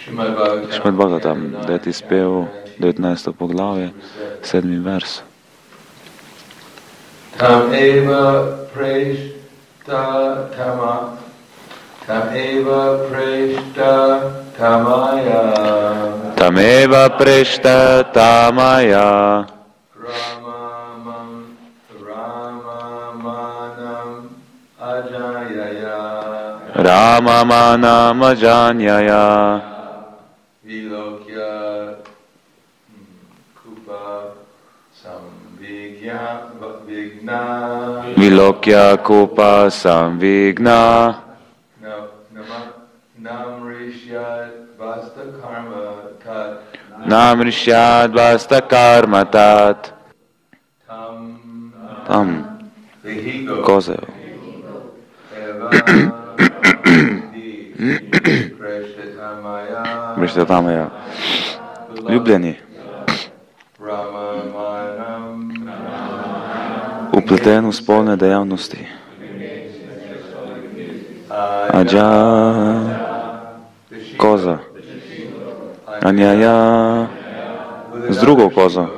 Šrimad Bhagavatam, 9. spev, 19. poglavje, 7. vers. Tam eva preshta tamaya. Tameva preshta tamaya. Ramamanam ajayaya. Ramamanam ajanyaya. Vilokya kupa samvigna. Vilokya kupa samvigna. Namrishyad vasta karma tat. Tam kozev. Preštatamaya. Ljubljeni. Upleten v spolne dejavnosti. Aja, koza. Anjaja, z drugo kozo.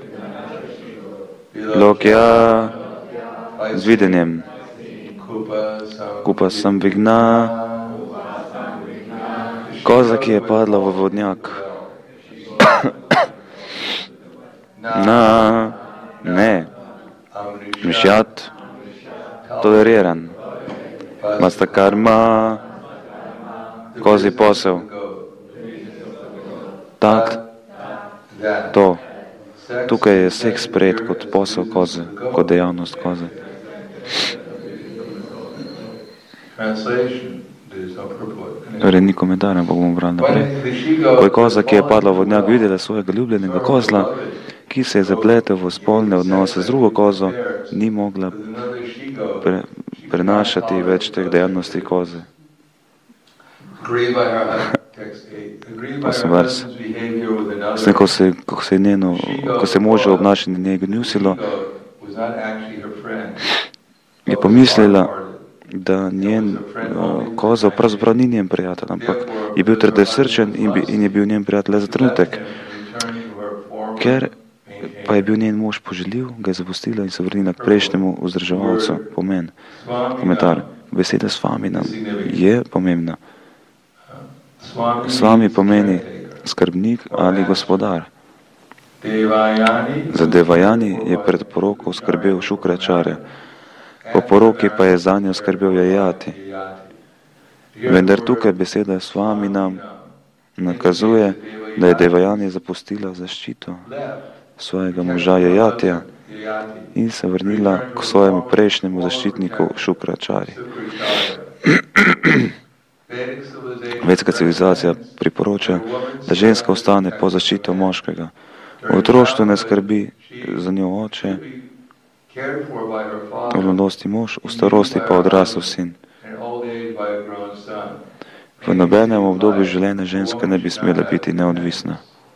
Lokja, z videnjem. Kupa samvigna, koza, ki je padla v vodnjak. Ne, mišjat, toleriran. Vasta karma, kozi posel. Tak, to. Tukaj je seks sprejet kot posel koze, kot dejavnost koze. Torej ni komentar, ampak bomo brali naprej. Ko je koza, ki je padla v vodnjak, videla svojega ljubljenega kozla, ki se je zapletel v spolne odnose z drugo kozo, ni mogla prenašati več teh dejavnosti koze. 8 vers. Ko se moževo obnašanje njej gnusilo, je pomislila, da njen koza pravzaprav ni njen prijatelj, ampak je bil trdesrčen in je bil njen prijatelj le za trenutek. Ker pa je bil njen mož poželjiv, ga je zapustila in se vrnila k prejšnjemu vzdrževalcu. Pomen. Komentar. Beseda Svaminam je pomembna. Svami pomeni skrbnik ali gospodar. Za Devajani je pred poroko skrbel Šukračarja, po poroki pa je za njo skrbel Jajati. Vendar tukaj beseda Svaminam nakazuje, da je Devajani zapustila zaščito svojega moža Jajatija in se vrnila k svojemu prejšnjemu zaščitniku Šukračari. Vedska civilizacija priporoča, da ženska ostane po zaščito moškega. V otroštvu ne skrbi za njo oče, v mladosti mož, v starosti pa odrasel sin. V nobenem obdobju življenja ženska ne bi smela biti neodvisna.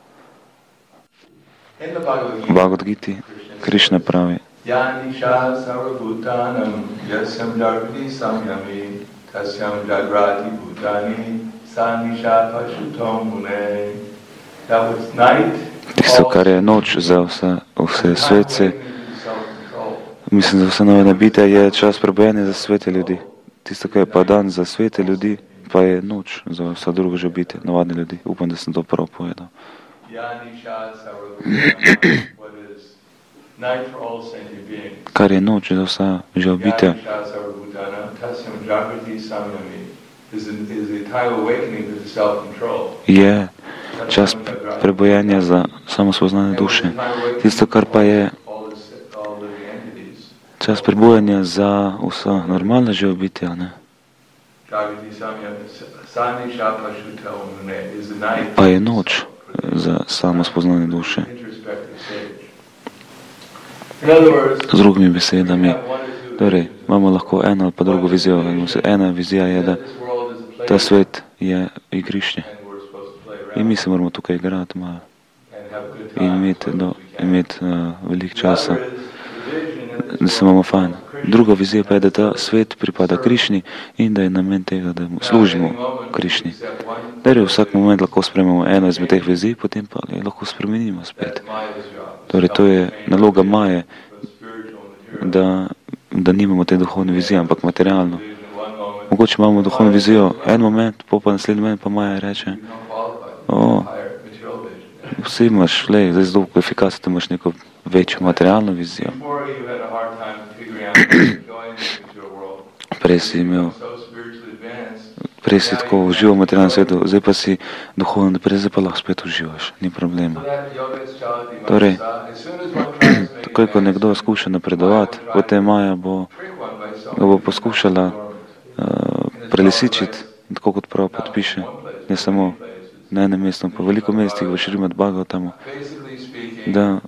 V Bhagavad Giti Krišna pravi: tisto, kar je noč za vse svetce, mislim, za vse nove bitje, je čas prebujanja za svete ljudi. Tisto, kar je pa dan za svete ljudi, pa je noč za vsa druga že bitje, navadne ljudi. Upam, da sem to prav povedal. Kar je noč za vsa živa bitja, je čas prebojenja za samospoznanje duše. Tisto, kar pa je čas prebujanja za vsa normalna živa bitja, ne? Pa je noč za samospoznanje duše. Z drugimi besedami, torej, imamo lahko eno ali pa drugo vizijo. Ena vizija je, da ta svet je igrišče in mi se moramo tukaj igrati malo in imeti veliko časa, da se imamo fajn. Druga vizija pa je, da ta svet pripada Krišni in da je namen tega, da mu služimo Krišni. Torej, vsak moment lahko sprememo eno izmed teh vizij, potem pa lahko spremenimo spet. Torej, to je naloga Maje, da nimamo te duhovne vizije, ampak materialno. Mogoče imamo duhovno vizijo en moment, pa naslednji moment pa Maja reče, vsi imaš, zdaj zelo efikasno, da imaš neko večjo materialno vizijo. Prej si tako užival v materialnem svetu, zdaj pa si duhovno naprej, zdaj pa lahko spet uživaš, ni problema. Torej, takoj, ko nekdo skuša napredovati, potem Maja ga bo poskušala prelisičiti, tako kot prav podpiše, ne samo na enem mestu, pa veliko mestih v Šrimad Bhagavatamu, da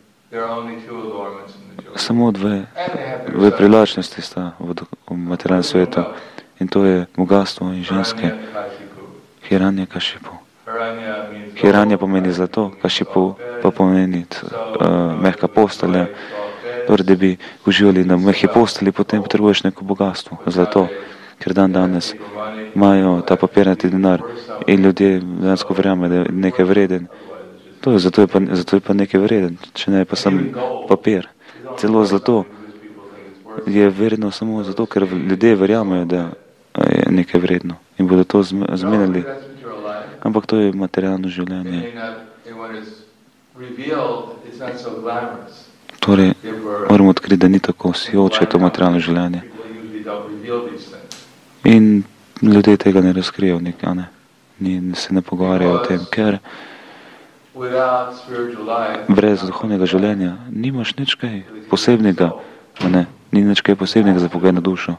samo dve privlačnosti sta v materialnem svetu, in to je bogatstvo in ženske. Hiranja, Kashipu. Hiranja pomeni zlato, Kashipu pa pomeni mehka postelja. Torej, da bi uživali na mehki postelji, potem potrebuješ neko bogatstvo, zlato, ker danes imajo ta papirnati denar in ljudje dejansko verjamejo, da je nekaj vreden. Zato je pa nekaj vreden, če ne je pa sam papir. Celo zlato je vredno samo zato, ker ljudje verjamejo, da je nekaj vredno in bodo to zmenili. Ampak to je materialno življenje. Torej, moramo odkriti, da ni tako sijoče to materialno življenje. In ljudje tega ne razkrijejo, se ne pogovarjajo o tem, ker brez duhovnega življenja nimaš nič kaj posebnega, ni nič kaj posebnega za pogled na dušo.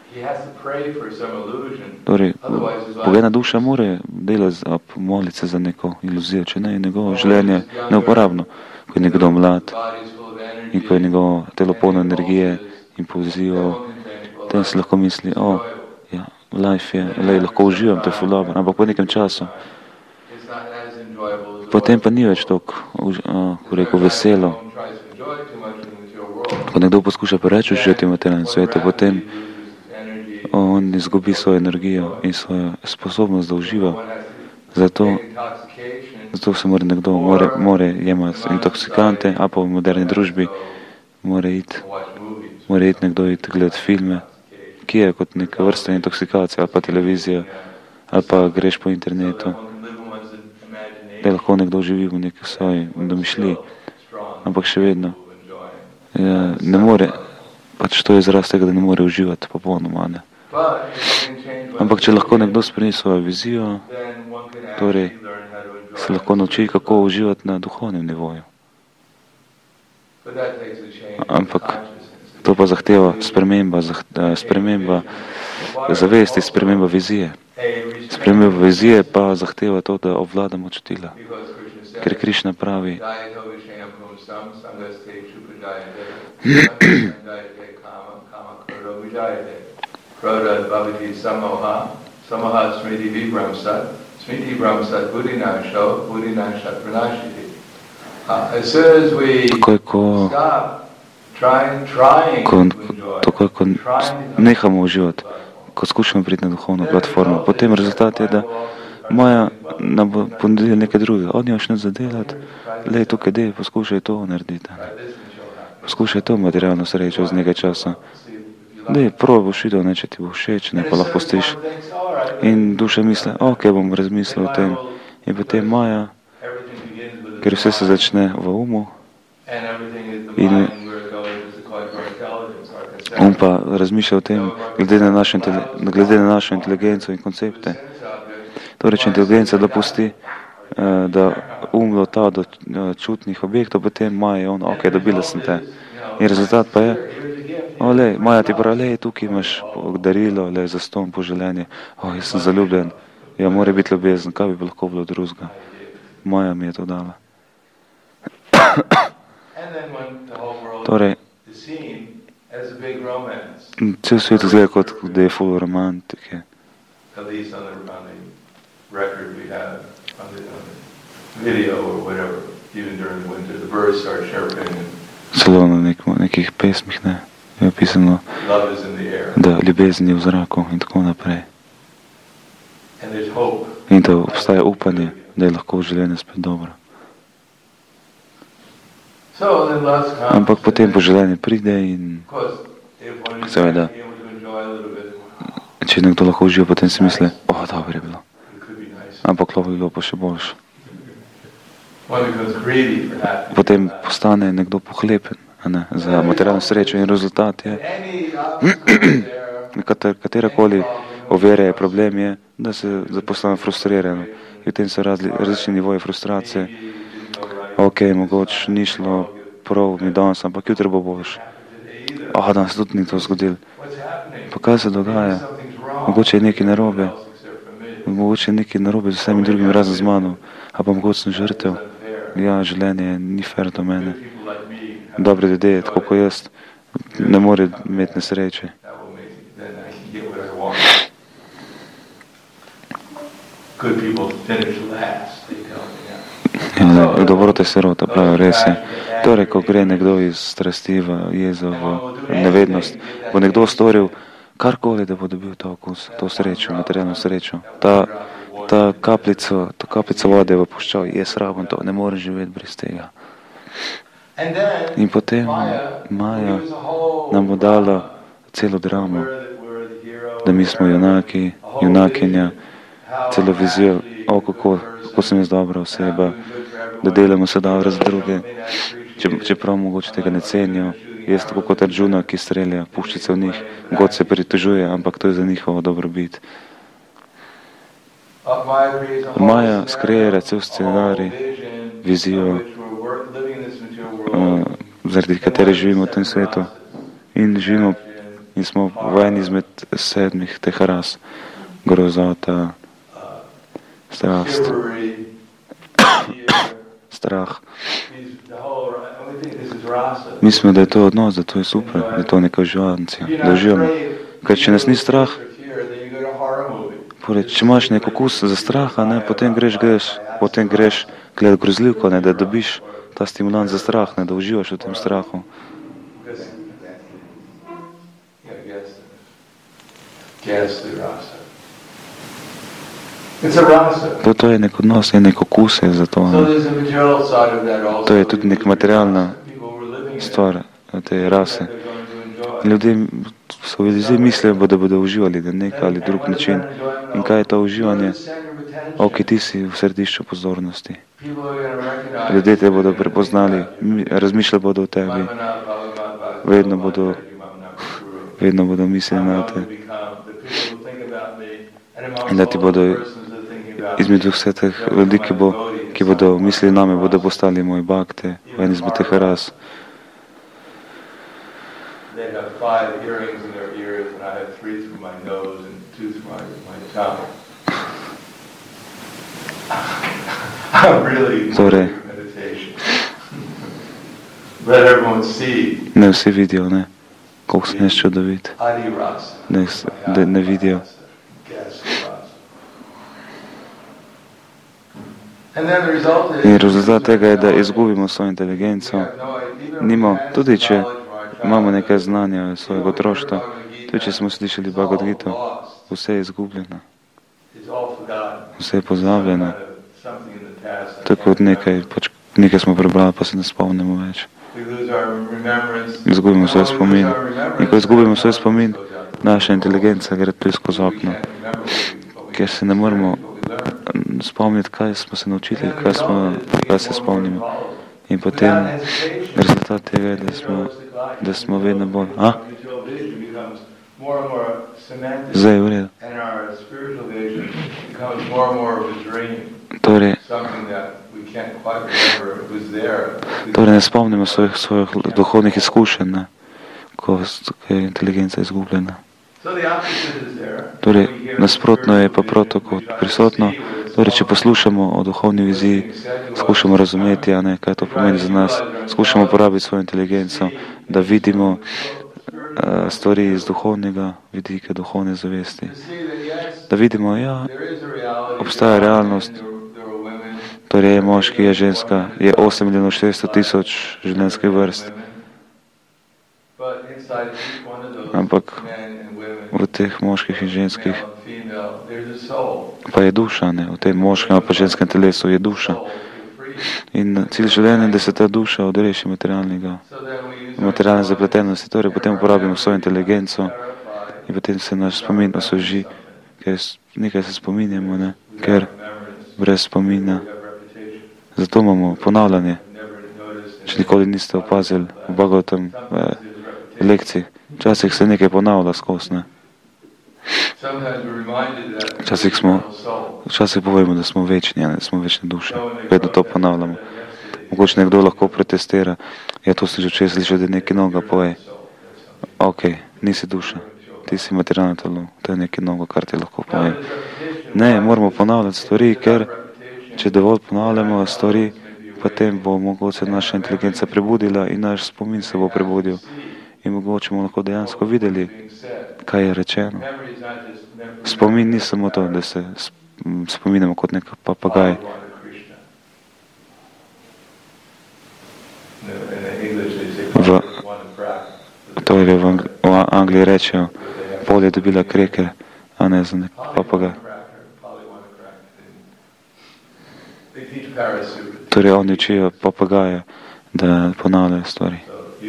Torej, pogledna duša mora delati, moliti se za neko iluzijo, če ne je njegovo življenje neuporabno. Ko je nekdo mlad in ko je njegovo telo polno energije in pozivo, potem si lahko misli, life je, lahko uživam, to je ful dobro, ampak po nekem času potem pa ni več toliko veselo. Ko nekdo poskuša preveč uživati v materialnem svetu, potem on izgubi svojo energijo in svojo sposobnost, da uživa. Zato se mora nekdo jemati intoksikante, a pa v moderni družbi mora iti nekdo gledati filme, ki je kot neka vrsta intoksikacija, ali pa televizija, ali pa greš po internetu, da lahko nekdo živi v neki svoji domišljiji, ampak še vedno ne more, pač to je izraz tega, da ne more uživati popolnoma. Ampak če lahko nekdo spremeni svojo vizijo, torej se lahko nauči, kako uživati na duhovnem nivoju. Ampak to pa zahteva sprememba zavesti, sprememba vizije. Sprememba vizije pa zahteva to, da obvladamo čutila. Ker Krišna pravi, takoj, ko nehamo uživati, ko skušamo priti na duhovno platformo, potem rezultat je, da Maja nam bo ponudila nekaj drugega. On nimaš nič za delati, tukaj poskušaj to narediti. Poskušaj to materialno srečo z nekaj časa. Prvo boš videl, če ti bo všeč, ne pa lahko postiš. In duša misli, bom razmislil o tem. In potem Maja, ker vse se začne v umu, in pa razmišlja o tem, glede na našo inteligenco in koncepte. Torej, če inteligenca dopusti, da lota do čutnih objektov, potem Maja je dobila sem te. In rezultat pa je, Maja ti pravi, tukaj imaš darilo, za ston poželjenje, jaz sem zaljubljen, mora biti ljubezen, kaj bi lahko bilo drugega. Maja mi je to dala. Torej, cel svet izgleda kot, da je full romantike. Celo na nekih pesmih je pisano, da ljubezen je v zraku in tako naprej. in da obstaja upanje, da je lahko življenje spet dobro. Ampak potem poželjenje pride in seveda, če nekdo lahko uživa, potem si misli, dobro je bilo. Ampak lahko bi bilo pa še boljše. Potem postane nekdo pohlepen za materialno srečo in rezultat je, katerakoli ovira je problem je, da se postane frustriran. In v tem so različni nivoji frustracije. Mogoče ni šlo prav mi danes, ampak jutri bo boljše. Danes tudi ni to zgodilo. Pa kaj se dogaja? Mogoče je nekaj narobe. Mogoče je nekaj narobe z vsemi drugimi razen z mano. A pa mogoče sem žrtev. Ja, življenje ni fair do mene. Dobri ljudje, tako kot jaz, ne more imeti nesreče. Dobrota je sirota, pravi, res je. Torej, ko gre nekdo iz strasti v jezo, v nevednost, bo nekdo storil karkoli, da bo dobil to okus, to srečo, materialno srečo. Ta kapljica vode bo puščal, jaz rabim to, ne morem živeti brez tega. In potem Maja nam bo dala celo dramo, da mi smo junaki, junakinja, celo vizijo, kako sem jaz dobra oseba, da delamo se dobro za druge, čeprav mogoče tega ne cenijo. Jaz tako kot Arjuna, ki strelja puščice v njih, God se pritožuje, ampak to je za njihovo dobrobit. Maja skreira cel scenarij, vizijo, zaradi katere živimo v tem svetu in živimo in smo v eni izmed 7 teh ras, grozota, strast, strah. Mislimo, da je to odnos, da to je super, da je to neka uživancija, da uživamo. Ker če nas ni strah, če imaš nek okus za straha, potem greš gledati grozljivko, da dobiš ta stimulant za strah, da uživaš v tem strahu. To je nek odnos, je nek okus za to. To je tudi nek materialna stvar te rase. Ljudje mislijo, da bodo uživali na nek ali drug način. In kaj je to uživanje? Ti si v središču pozornosti. Ljudje te bodo prepoznali, razmišljali bodo o tebi, vedno bodo mislili na te. In da ti bodo izmed vseh teh ljudi, ki bodo mislili name, bodo postali moji bakte v eni izmed teh ras. They have 5 earrings in their ears, and I have 3 through my nose and 2 through my tongue. I'm really doing meditation. Let everyone see. Ne vsi vidijo, koliko sem jaz čudovit. Da ne vidijo. In rezultat tega je, da izgubimo svojo inteligenco. Tudi če imamo nekaj znanja svojega otroštva, tudi če smo slišali Bhagavad Gita, vse je izgubljeno. Vse je pozabljeno. Tako od nekaj smo prebrali, pa se ne spomnimo več. Izgubimo svoj spomin. In ko izgubimo svoj spomin, naša inteligenca gre tudi skozi okno. Ker se ne moremo spomniti, kaj smo se naučili, kaj se spomnimo. In potem rezultat tega je, da smo vedno bolj. Zdaj je v redu. Torej ne spomnimo svojih duhovnih izkušenj, ko je inteligenca izgubljena. Torej, nasprotno je pa prav tako prisotno. Torej, če poslušamo o duhovni viziji, skušamo razumeti, kaj to pomeni za nas, skušamo uporabiti svojo inteligenco, da vidimo stvari iz duhovnega vidika, duhovne zavesti. Da vidimo, obstaja realnost, torej je moški, je ženska, je 8.400.000 življenjskih vrst. Ampak v teh moških in ženskih Pa je duša, ne? V tem moškem pa ženskem telesu je duša. In cilj življenja je, da se ta duša odreši materialne zapletenosti, torej potem uporabimo svojo inteligenco in potem se naš spomin osveži, ker nekaj se spominjamo, ne? Ker brez spomina. Zato imamo ponavljanje. Če nikoli niste opazili v Bhagavatam lekciji, včasih se nekaj ponavlja skozi, ne? Včasih povemo, da smo večni, da smo večne duše. Vedno to ponavljamo. Mogoče nekdo lahko protestira. Ja, to sem že včeraj slišal, da nekaj noga poje. Ok, nisi duša. Ti si materialno telo. To je nekaj noga, kar ti lahko poje. Ne, moramo ponavljati stvari, ker če dovolj ponavljamo stvari, potem bo mogoče naša inteligenca prebudila in naš spomin se bo prebudil. In mogoče bomo lahko dejansko videli, kaj je rečeno. Spomin ni samo to, da se spominjamo kot nek papagaj. Torej v Angliji rečejo, Pol je dobila kreker, a ne za nek papagaj. Torej oni učijo papagaje, da ponavljajo stvari.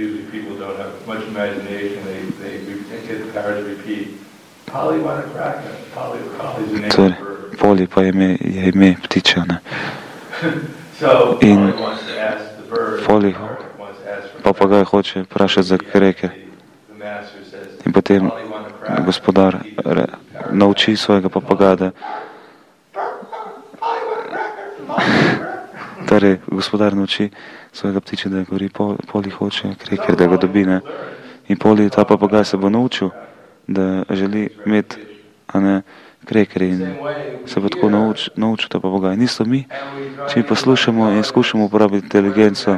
Torej, Poli pa je ime ptiča, ne? In Poli, papagaj hoče vprašati za kreke. In potem gospodar nauči svojega papagaja, da torej, gospodar nauči svojega ptiča, da govori Poli hoče kreker, da ga dobi, ne? In Poli, ta papagaj se bo naučil, da želi imeti, a ne, kreker in se bo tako naučil ta papagaj. Nisto mi, če mi poslušamo in skušamo uporabiti inteligenco,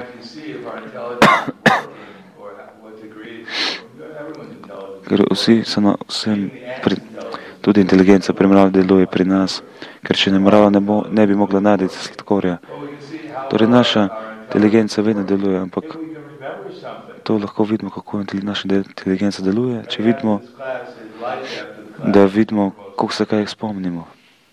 ker vsi tudi inteligenca premrava deluje pri nas, ker če ne mrava ne bi mogla najti sladkorja. Torej naša inteligenca vedno deluje, ampak to lahko vidimo, kako naša inteligenca deluje, če vidimo, da vidimo, kako se kaj spomnimo.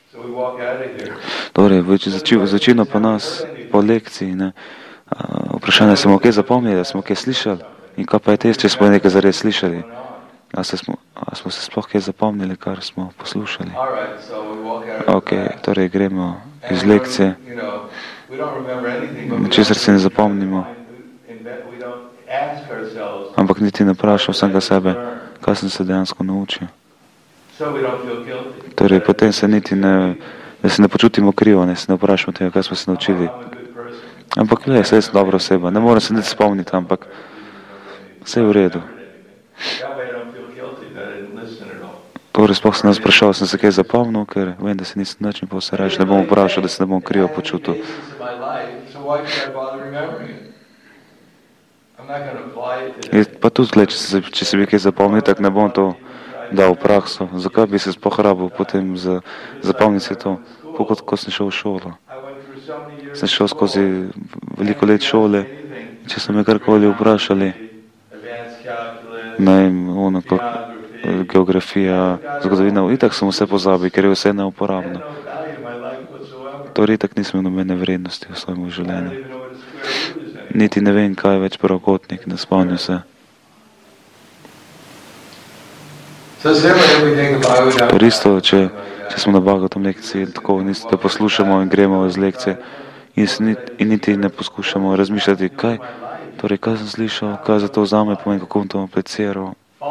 Torej, začino pa nas po lekciji, ne, vprašanje, smo kaj zapomnili, da smo kaj slišali in kaj pa je test, če smo nekaj zares slišali. A smo se sploh kaj zapomnili, kar smo poslušali. Ok, torej gremo iz lekcije. Česar se ne zapomnimo, ampak niti ne vprašam vsega sebe, kaj sem se dejansko naučil. Torej, potem se niti ne, da se ne počutimo krivo, ne se ne vprašamo tega, kaj smo se naučili. Ampak, glej, saj sem dobra oseba, ne moram se niti spomniti, ampak vse je v redu. Torej, sploh sem nas vprašal, sem se kaj zapomnil, ker vem, da se nisem nič in pa se reči, ne bom vprašal, da se ne bom krivo počutil. Pa tudi, gled, če se bi kaj zapomnil, tak ne bom to dal v prakso. Zakaj bi se sploh rabil potem zapomniti se to, ko sem šel v šolo. Sem šel skozi veliko let šole, če so me karkoli vprašali, geografija, zgodovina, itak sem vse pozabil, ker je vse neuporabno. Torej, itak nisem nobene vrednosti v svojem življenju. Niti ne vem, kaj je več pravokotnik, ne spomnim se. Isto, če smo na Bhagavatam lekciji, tako da poslušamo in gremo iz lekcije in niti ne poskušamo razmišljati, kaj sem slišal, kaj za to vzame, pomeni, kako bom to apliciral.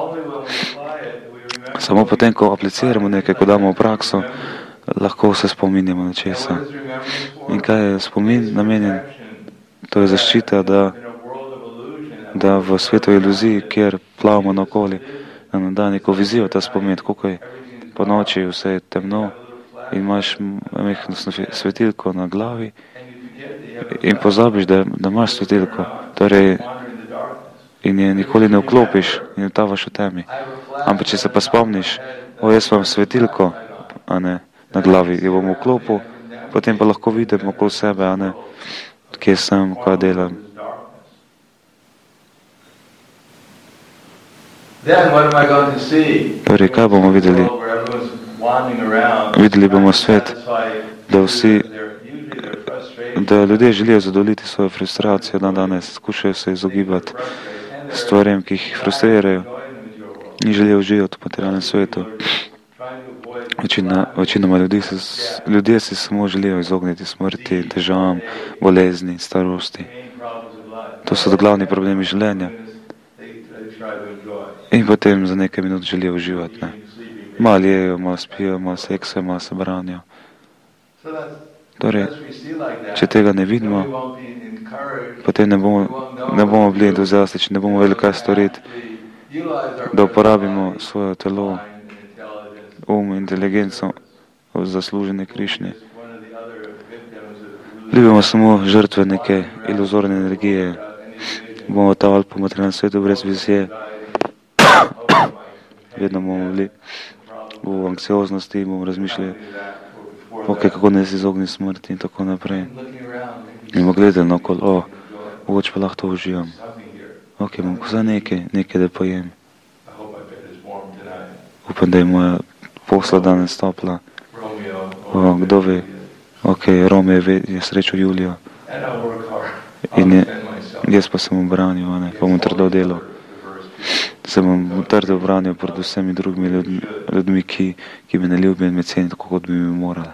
Samo potem, ko apliciramo nekaj, ko damo v prakso, lahko se spominjamo na česa. In kaj je spomin namenjen? To je zaščita, da v svetu iluziji, kjer plavamo naokoli, da nam da neko vizijo ta spomin, kako je po noči vse je temno in imaš mehko svetilko na glavi in pozabiš, da imaš svetilko. Torej, in je nikoli ne vklopiš in utavaš v temi. Ampak če se pa spomniš, jaz imam svetilko, a ne, na glavi, jo bom vklopil, potem pa lahko vidim okoli sebe, a ne, kje sem, kaj delam. Torej, kaj bomo videli? Videli bomo svet, da ljudje želijo zadovoljiti svojo frustracijo dan danes, skušajo se izogibati stvarem, ki jih frustrirajo in želijo uživati v materialnem svetu. Večinoma ljudje si samo želijo izogniti smrti, težavam, bolezni, starosti. To so glavni problemi življenja. In potem za nekaj minut želijo uživati. Ne? Malo jejo, malo spijo, malo seksajo, malo se branijo. Torej, če tega ne vidimo, potem ne bomo bili entuziastični, ne bomo vedeli, kaj storiti, da uporabimo svoje telo, inteligenco v zaslužene Krišnje. Bili bomo samo žrtve neke iluzorne energije, bomo tavali po materialnem svetu brez vizije, vedno bomo bili v anksioznosti, bomo razmišljali, kako ne se izogniti smrti in tako naprej. In bomo gledali naokolo, mogoče pa lahko to uživam. Bom vsaj nekaj da pojem. Upam, da je moja posla danes topla. Kdo ve, Romeo je srečo Julijo. In jaz pa sem obranil, pa bom trdo delal. Se bom trdo obranil pred vsemi drugimi ljudmi, ki me ne ljubijo in me cenijo, tako kot bi mi morali.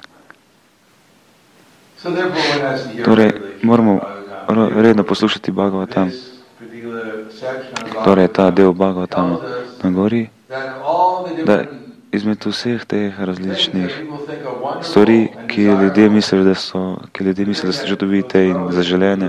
Torej, moramo redno poslušati Bhagavatam. Torej, ta del Bhagavatama nam govori, da izmed vseh teh različnih stvari, ki ljudje mislijo, da so čudovite in zaželene,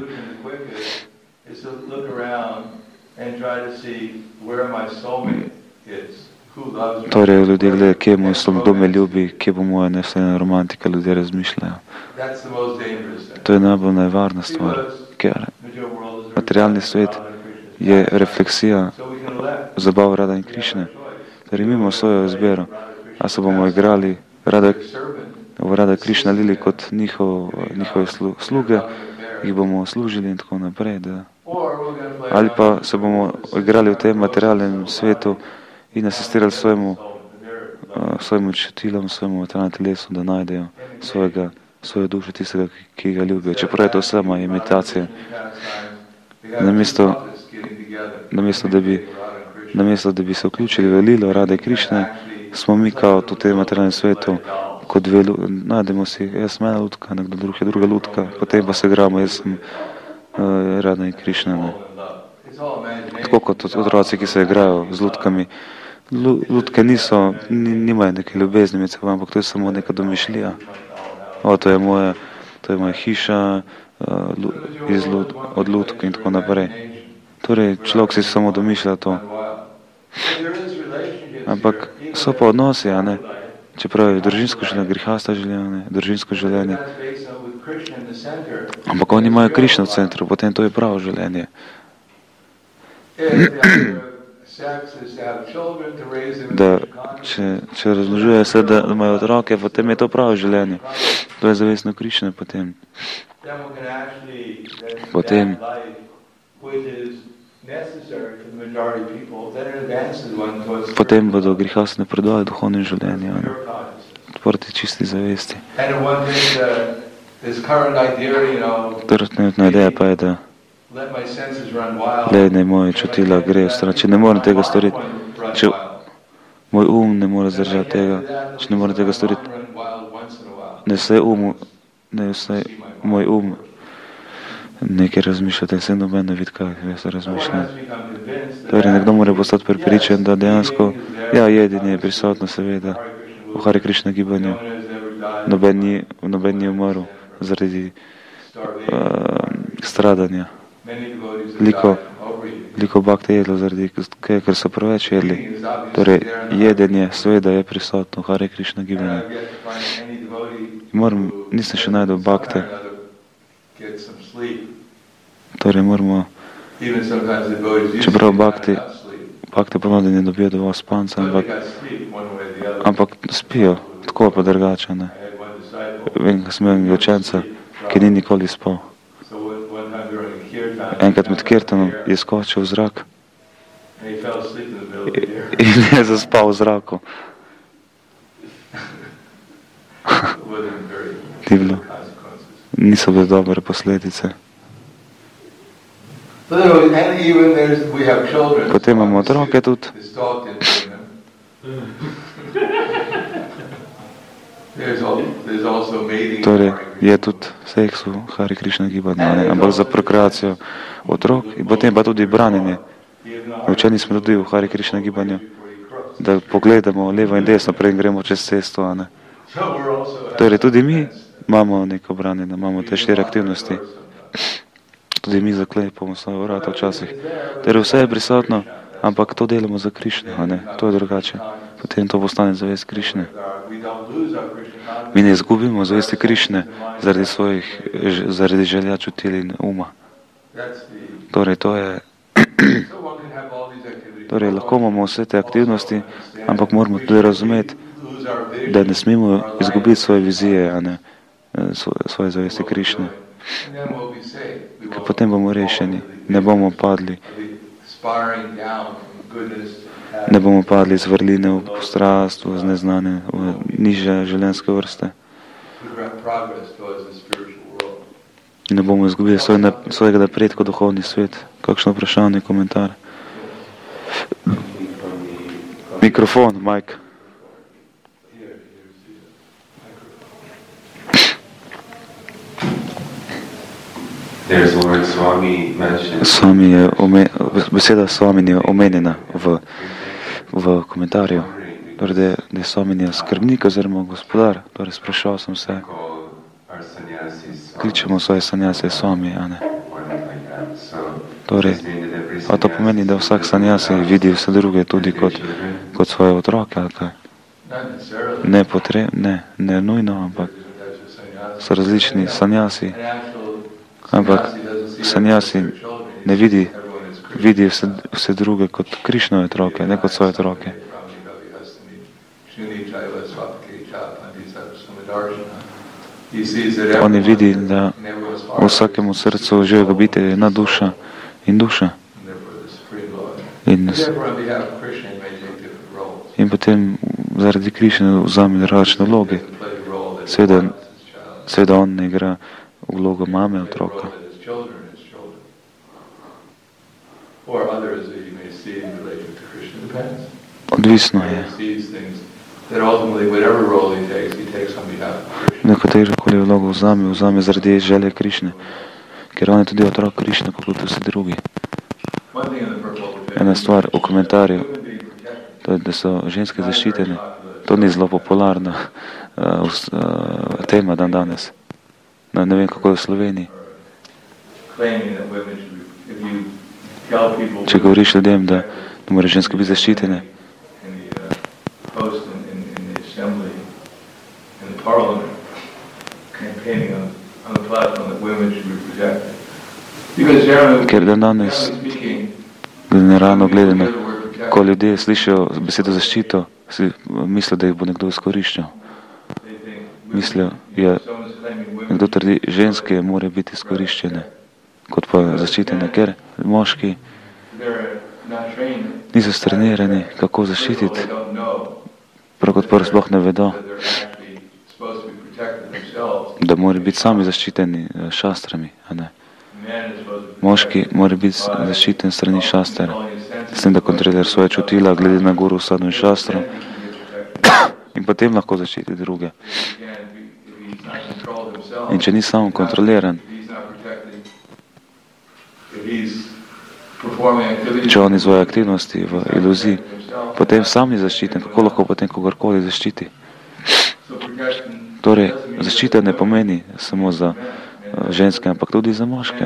torej ljudje gledajo, kje moj slom, kdo me ljubi, kje bo moja nevsena romantika, ljudje razmišljajo. To je najbolj nevarna stvar, ker materialni svet je refleksija zabav Rada in Krišne. Torej imamo svojo izbiro, a se bomo igrali Rada Krišna lili kot njihove sluge, jih bomo služili in tako naprej. Ali pa se bomo igrali v tem materialnem svetu in asistirali svojim čutilom, svojemu materialnem telesu, da najdejo svojo dušo, tistega, ki ga ljubijo. Čeprav je to sama imitacija. Namesto, da bi se vključili v lilo Rade Krišne, smo mi kao v tem materialnem svetu, kot najdemo si, jaz sem ena lutka, nekdo drug je druga lutka, potem pa se igramo, jaz sem Rada in Krišna. Tako kot otroci, ki se igrajo z lutkami. Lutke nimajo neke ljubezni med seboj, ampak to je samo neka domišljija. To je moja hiša od lutk in tako naprej. Torej, človek si samo domišlja to. Ampak so pa odnosi, čeprav je družinsko življenje, grihasta življenje, družinsko življenje. Ampak oni imajo Krišno v centru, potem to je pravo življenje. Da, če razložuje se, da imajo otroke, potem je to pravo življenje. To je zavestno Krišne potem. Potem bodo grihastne predvali duhovnim življenjem, proti čisti zavesti. Trenutna ideja pa je, da ne moje čutila gre v stran. Če ne morem tega storiti, če moj ne more zdržati tega, če ne morem tega storiti, ne vse moj nekaj razmišljate, vse noben ne vidi, kaj jaz razmišljam. Torej, nekdo mora postati prepričan, da dejansko, jedinje je prisotno, seveda, v Hare Krišna gibanju. Noben ni umrl zaradi stradanja. Veliko bakte jedlo zaradi tega, ker so preveč jedli. Torej, jedenje, seveda, je prisotno v Hare Krišna gibanju. Nisem še najdel bakte. Torej moramo, čeprav bakte ponovno ne dobijo dovolj spanca, ampak spijo, tako pa drugače. Vem, ko sem enega učenca, ki ni nikoli spal. Enkrat med kirtanom je skočil v zrak in je zaspal v zraku. bilo, niso bile dobre posledice. Potem imamo otroke tudi. Torej, je tudi seks v Hare Krišna gibanju, ampak za prokreacijo otrok in potem pa tudi branjenje. Učeni smo tudi v Hare Krišna gibanju, da pogledamo levo in desno, preden gremo čez cesto. Torej, tudi mi imamo neko branjenje, imamo te 4 aktivnosti. Tudi mi zaklepamo svoje vrata včasih. Torej, vse je prisotno, ampak to delamo za Krišno, to je drugače. Potem to postane zavest Krišne. Mi ne izgubimo zavesti Krišne zaradi želja, čutil in uma. Torej, to je... Torej, lahko imamo vse te aktivnosti, ampak moramo tudi razumeti, da ne smemo izgubiti svoje vizije, svoje zavesti Krišne. Ker potem bomo rešeni, ne bomo padli. Ne bomo padli z vrline v strast, v neznane, v nižje življenjske vrste. Ne bomo izgubili svojega napredka v duhovni svet. Kakšno vprašanje, komentar? Mikrofon, Mike. Beseda Svamin je omenjena v komentarju. Torej, da je Svamin je skrbnik oziroma gospodar. Torej, sprašal sem se, kličemo svoje sanjase Svami, Torej, a to pomeni, da vsak sanjasi vidi vse druge tudi kot svoje otroke, ali kaj? Ne nujno, ampak so različni sanjasi. Ampak sanjasi ne vidi vse druge kot Krišnove otroke, ne kot svoje otroke. Oni vidi, da v vsakemu srcu živega bitja je ena duša in duša. In potem zaradi Krišne vzame drugačne vloge. Seveda on ne igra vlogo mame, otroka. Odvisno je. Nekaterikoli vlogo vzame zaradi želje Krišne, ker on je tudi otrok Krišne, kot vsi drugi. Ena stvar v komentarju, to je, da so ženske zaščitene. To ni zelo popularna tema dan danes. Ne vem, kako je v Sloveniji. Če govoriš ljudem, da morajo ženske biti zaščitene, ker dan danes generalno gledano, ko ljudje slišijo besedo zaščito, si mislijo, da jih bo nekdo izkoriščal. Mislijo, nekdo trdi, ženske morajo biti izkoriščene kot pa zaščitene, ker moški niso strenirani, kako zaščititi. Prav kot prvo sploh ne vedo, da morajo biti sami zaščiteni šastrami, Moški mora biti zaščiten strani šastra, s tem, da kontrolira svoje čutila, glede na guru, sadhu in šastro, in potem lahko zaščiti druge. In če ni samo kontroliran, če on izvaja aktivnosti v iluziji, potem sam ni zaščiten, kako lahko potem kogarkoli zaščiti? Torej, zaščita ne pomeni samo za ženske, ampak tudi za moške.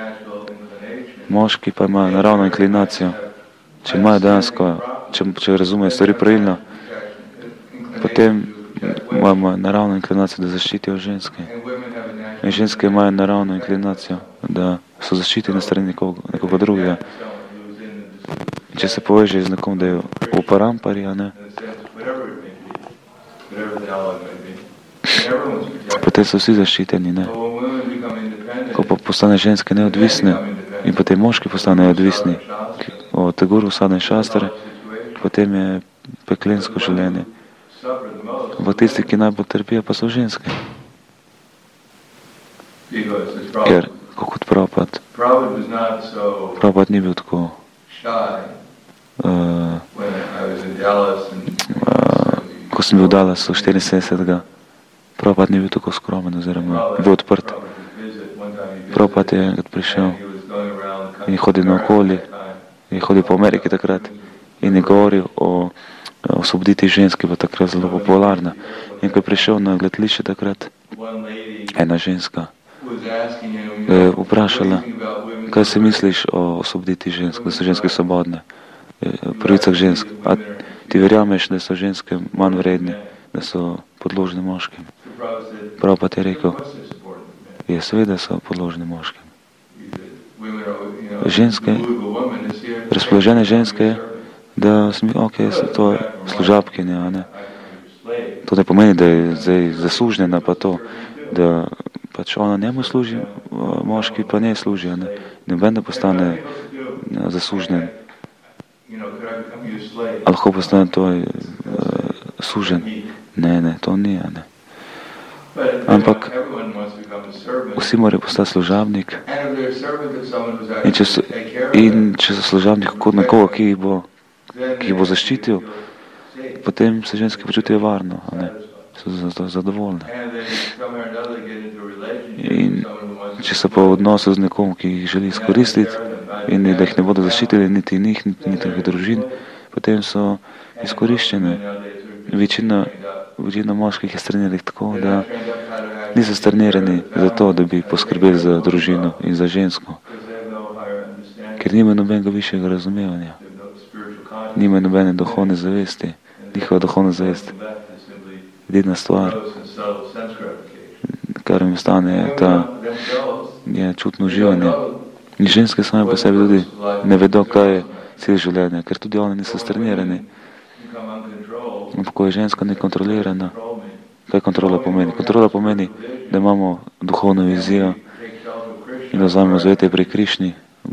Moški pa imajo naravno inklinacijo. Če imajo dejansko, če razumejo stvari pravilno, potem imamo naravno inklinacijo, da zaščitijo ženske. In ženske imajo naravno inklinacijo, da so zaščitene strani nekoga drugega. In če se poveže z nekom, da je v parampari, potem so vsi zaščiteni, Ko pa postane ženske neodvisne in potem moški postane neodvisni od guru, sadhu in šastre, potem je peklensko življenje. Ampak tisti, ki najbolj trpijo, pa so ženske. Ker, kot Prabhupada, Prabhupada ni bil tako, ko sem bil v Dallasu 74. Prabhupada ni bil tako skromen, oziroma bil odprt. Prabhupada je enkrat prišel in je hodil naokoli, je hodil po Ameriki takrat in je govoril o osvoboditvi žensk, ki bo takrat zelo popularna. In ko je prišel na gledališče takrat, ena ženska je vprašala, kaj si misliš o osvoboditvi žensk, da so ženske svobodne, pravicah žensk. A ti verjameš, da so ženske manj vredne, da so podložne moškim? Prabhupada je rekel, je seveda so podložne moškim. Ženske, razpoložene ženske, da so to služabkinje, a ne. To ne pomeni, da je zdaj zaslužnjena pa to, da pač ona njemu služi, moški pa njej služi, a ne. Noben ne postane zaslužnen. Lahko postane tvoj sužen. Ne, to ni, a ne. Ampak vsi morajo postati služabnik. In če so služabnik kot nekoga, ki jih bo zaščitil, potem se ženske počutijo varno, a ne. So zadovoljne. In če so pa v odnosu z nekom, ki jih želi izkoristiti in da jih ne bodo zaščitili, niti njih, niti njihovih družin, potem so izkoriščene. Večina moških je streniranih tako, da niso strenirani za to, da bi poskrbeli za družino in za žensko. Ker nimajo nobenega višjega razumevanja. Nimajo nobene duhovne zavesti. Njihova duhovna zavest. Edina stvar, kar jim ostane, je čutno uživanje. In ženske same po sebi tudi ne vedo, kaj je cilj življenja, ker tudi one niso strenirani. Ampak ko je ženska nekontrolirana, kaj kontrola pomeni? Kontrola pomeni, da imamo duhovno vizijo in da vzamemo zavete pri Krišni.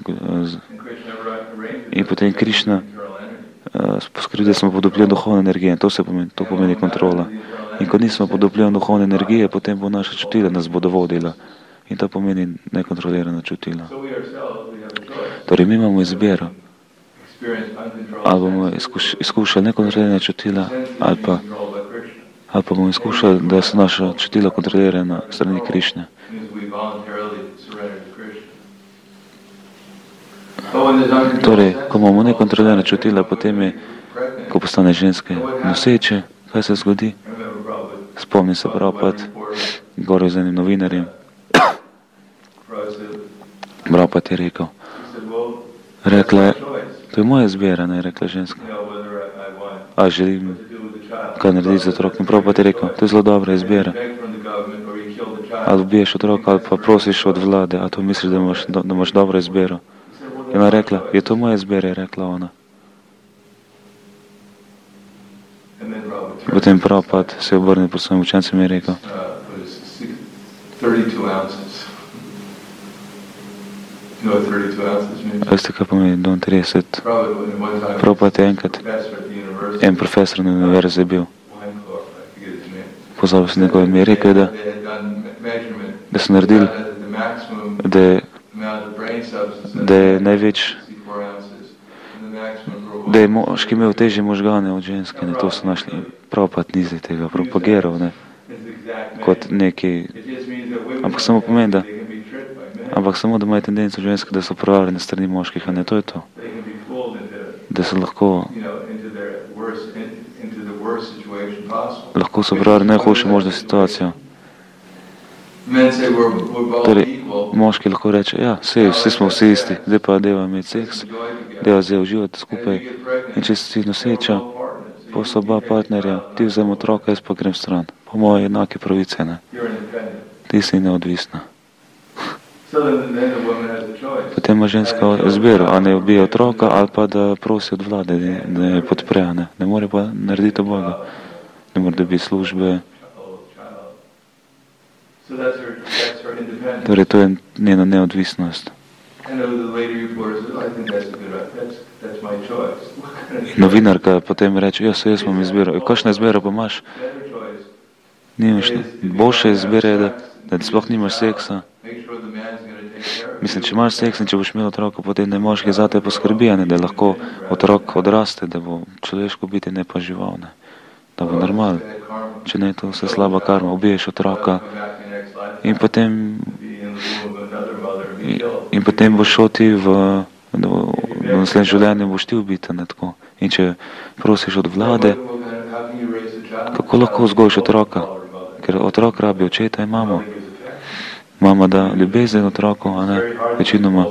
In potem Krišna poskrbi, da smo pod vplivom duhovne energije. To pomeni kontrola. In ko nismo pod vplivom duhovne energije, potem bo naša čutila nas bodo vodila. In to pomeni nekontrolirana čutila. Torej, mi imamo izbiro. Ali bomo izkušali nekontrolirana čutila, ali pa bomo izkušali, da so naša čutila kontrolirana strani Krišne. Torej, ko imamo nekontrolirana čutila, potem je, ko postane ženske noseče, kaj se zgodi? Spomni se Prabhupada, govoril z enim novinarjem. Prabhupada je rekel, to je moja izbira, ne, je rekla ženska. A želim kaj narediti za otrok. In Prabhupada je rekel, to je zelo dobra izbira. Ali ubiješ otroka, ali pa prosiš od vlade, a to misliš, da imaš dobro izbiro. In ona rekla, je to moja izbira, je rekla ona. Potem Prabhupada se je obrnil po svojim učencem in je rekel, 32 ounces. Veste, kaj pomeni 32? Prabhupada je enkrat en profesor na univerzi je bil. Pozabil sem njegove ime. Je rekel, da so naredili, da je največ, da je moški imel težje možgane od ženske. Ne, to so našli. Prabhupada ni zdaj tega propagiral, ne, kot neki. Ampak samo pomeni, da imajo tendenco ženske, da so prevarjene strani moških, a ne, to je to. Da so lahko so prevarjene najhujšo možno situacijo. Torej, moški lahko reče, ja, vsi smo vsi isti, zdaj pa deva imeti seks, deva zdaj uživati skupaj. In če si noseča, pa so oba partnerja, ti vzem otroka, jaz pa grem stran. Po moje enake pravice, ne. Ti si neodvisna. Potem ima ženska izbiro, a ne ubije otroka, ali pa da prosi od vlade, da je podpre, ne. Ne more pa narediti oboga. Ne more dobiti službe. Torej, to je njena neodvisnost. Novinarka potem reče, ja, jaz imam izbiro. Kakšna izbira pa imaš? Nimaš, boljša izbira je, da sploh nimaš seksa, Mislim, če imaš seks in če boš imel otroka, potem ne moš, ki zate poskrbi, a ne, da lahko otrok odraste, da bo človeško biti, ne pa žival, ne. Da bo normal. Če ne, to vse slaba karma, ubiješ otroka in potem boš šel ti v naslednjem življenju, boš ti ubita, ne, tako. In če prosiš od vlade, kako lahko vzgojiš otroka? Ker otrok rabi očeta in mamo. Mama da ljubezen otroku, a ne, večinoma.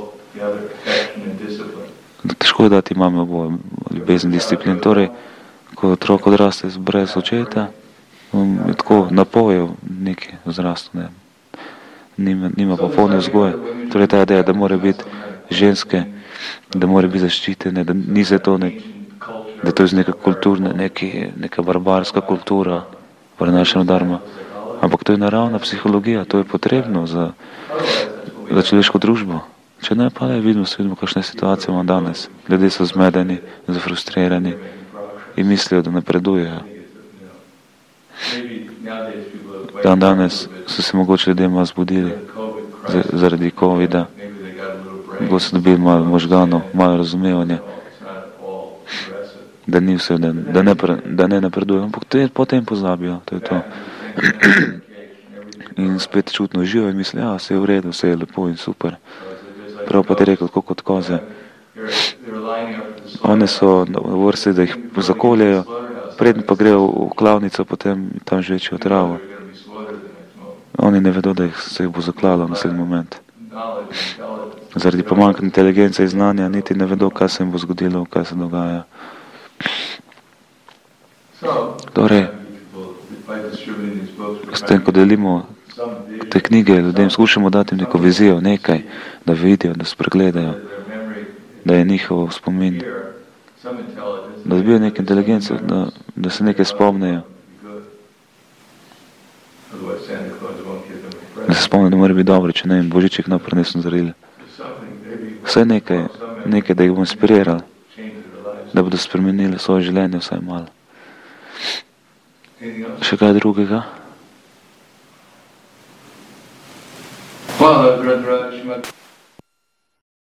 Težko je dati mame oboje, ljubezen, disciplin. Torej, ko otrok odraste brez očeta, je tako napojev neki vzrastu, ne. Nima popolne vzgoje. Torej, ta ideja, da mora biti ženske, da mora biti zaščitene, da ni za to da to je neka kulturna, neka barbarska kultura, prenašana dharma. Ampak to je naravna psihologija, to je potrebno za človeško družbo. Če ne, pa vidimo, kakšne situacije imamo danes. Ljudje so zmedeni, zafrustrirani in mislijo, da napredujejo. Danes so se mogoče ljudje malo zbudili zaradi COVID-a. Mogoče so dobili malo možganov, malo razumevanja, da ni vse, da ne napredujejo. Ampak potem pozabijo, to je to. In spet čutno živo in misli, vse je v redu, vse je lepo in super. Prav pa ti rekel, tako kot koze. One so v vrsti, da jih zakoljejo, preden pa grejo v klavnico, potem tam žvečejo travo. Oni ne vedo, da se jih bo zaklalo na naslednji moment. Zaradi pomanjkanja inteligence in znanja niti ne vedo, kaj se jim bo zgodilo, kaj se dogaja. Torej, s tem, ko delimo te knjige, ljudem skušamo dati neko vizijo, nekaj, da vidijo, da spregledajo, da je njihov spomin, da dobijo neko inteligenco, da se nekaj spomnejo. Da se spomnijo, da mora biti dobro, če ne jim božiček naprej niso zdarili. Vse nekaj, da jih bomo inspirirali, da bodo spremenili svoje življenje vsaj malo. Še kaj drugega?